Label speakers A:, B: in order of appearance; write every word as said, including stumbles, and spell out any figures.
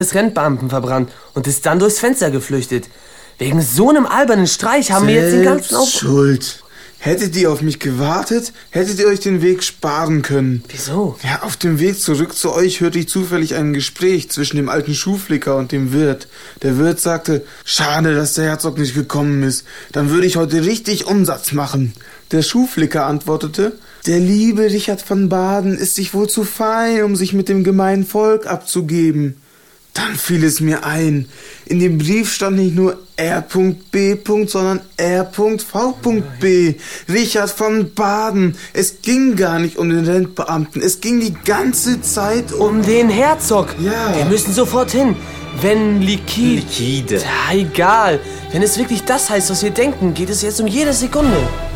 A: des Rentbeamten verbrannt und ist dann durchs Fenster geflüchtet. Wegen so einem albernen Streich haben wir jetzt den ganzen Auf...
B: Schuld. Hättet ihr auf mich gewartet, hättet ihr euch den Weg sparen können.
A: Wieso?
B: Ja, auf dem Weg zurück zu euch hörte ich zufällig ein Gespräch zwischen dem alten Schuhflicker und dem Wirt. Der Wirt sagte, schade, dass der Herzog nicht gekommen ist. Dann würde ich heute richtig Umsatz machen. Der Schuhflicker antwortete, der liebe Richard von Baden ist sich wohl zu fein, um sich mit dem gemeinen Volk abzugeben. Dann fiel es mir ein, in dem Brief stand nicht nur R B, sondern R V B. Richard von Baden. Es ging gar nicht um den Rentbeamten, es ging die ganze Zeit um...
A: Um den Herzog?
B: Ja.
A: Wir müssen sofort hin. Wenn liquid...
C: Liquide.
A: Ja, egal. Wenn es wirklich das heißt, was wir denken, geht es jetzt um jede Sekunde.